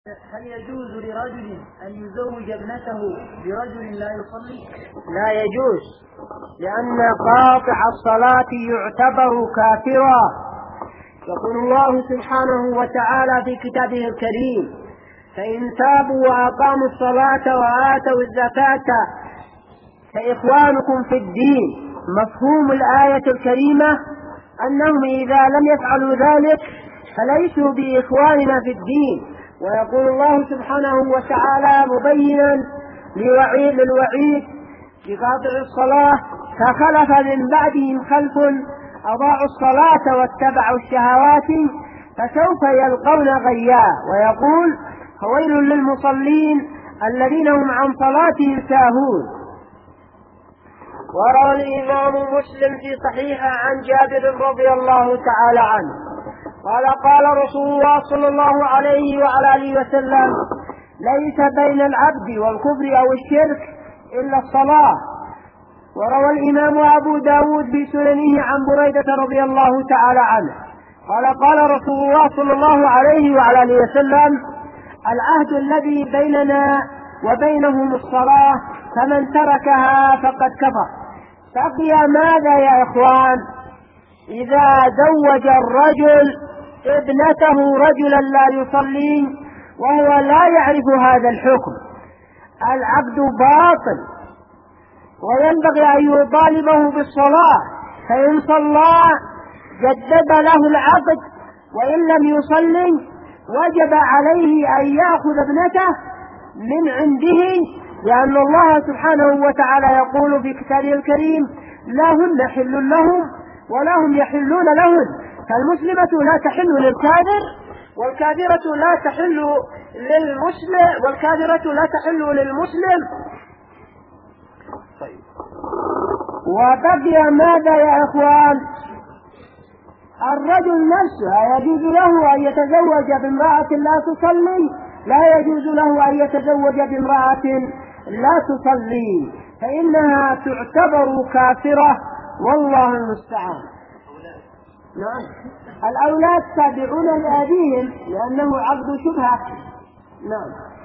هل يجوز لرجل أن يزوج ابنته برجل لا يصلي؟ لا يجوز، لأن قاطع الصلاة يعتبر كافرا. يقول الله سبحانه وتعالى في كتابه الكريم: فإن تابوا وأقاموا الصلاة وآتوا الزكاة فإخوانكم في الدين. مفهوم الآية الكريمة أنهم إذا لم يفعلوا ذلك فليسوا بإخواننا في الدين. ويقول الله سبحانه وتعالى مبينا للوعيد لقاطع الصلاة: فخلف من بعدهم خلف أضاعوا الصلاة واتبعوا الشهوات فسوف يلقون غيا. ويقول: فويل للمصلين الذين هم عن صلاتهم ساهون. وروى الإمام مسلم في صحيحه عن جابر رضي الله تعالى عنه قال: قال رسول الله صلى الله عليه وعلى آله وسلم: ليس بين العبد والكفر أو الشرك إلا الصلاة. وروى الإمام أبو داود في سننه عن بريدة رضي الله تعالى عنه قال: قال رسول الله صلى الله عليه وعلى آله وسلم: العهد الذي بيننا وبينهم الصلاة، فمن تركها فقد كفر. بقي ماذا يا إخوان؟ إذا زوج الرجل ابنته رجلا لا يصلي وهو لا يعرف هذا الحكم، العقد باطل، وينبغي أن يطالبه بالصلاة، فإن صلى جدد له العقد، وإن لم يصلي وجب عليه أن يأخذ ابنته من عنده، لأن الله سبحانه وتعالى يقول في كتابه الكريم: لا هن حل لهم ولا هم يحلون لهن. فالمسلمة لا تحل للكافر، والكافرة لا تحل للمسلم، والكافرة لا تحل للمسلم. طيب. وبقي ماذا يا إخوان؟ الرجل نفسه يجوز له أن يتزوج بامرأة لا تصلي، لا يجوز له أن يتزوج بامرأة لا تصلي، فإنها تعتبر كافرة، والله المستعان. نعم، الأولاد تابعون لأبيهم لأنه عقد شبهة. نعم.